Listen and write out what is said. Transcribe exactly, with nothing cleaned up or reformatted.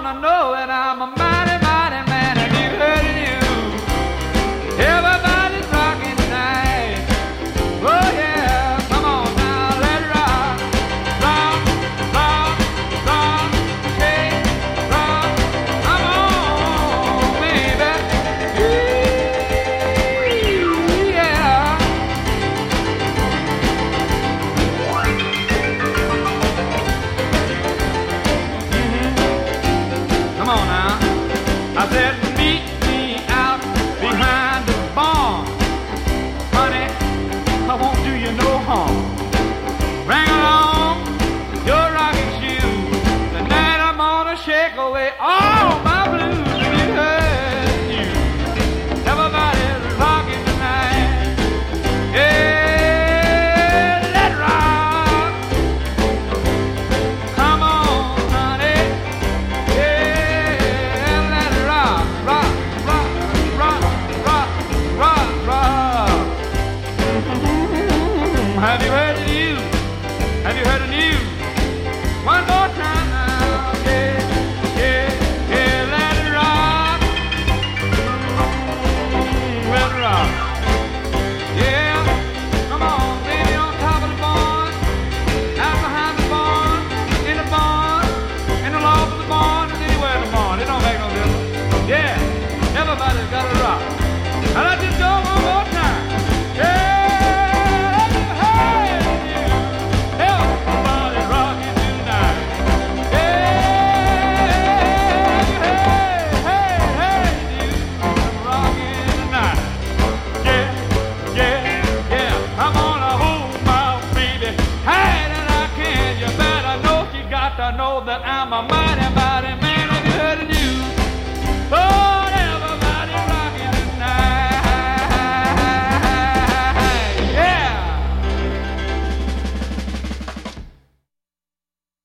I know that I'm a mighty, mighty man. Have you heard of you? Everybody's rocking tonight. Oh yeah, come on now, let's rock. Rock, rock, rock, shake, rock. Come on, baby. Ooh, yeah. Come on now. I said, meet me out behind the barn. Honey, I won't do you no harm. Bring along your rocking shoes. Tonight I'm gonna shake away all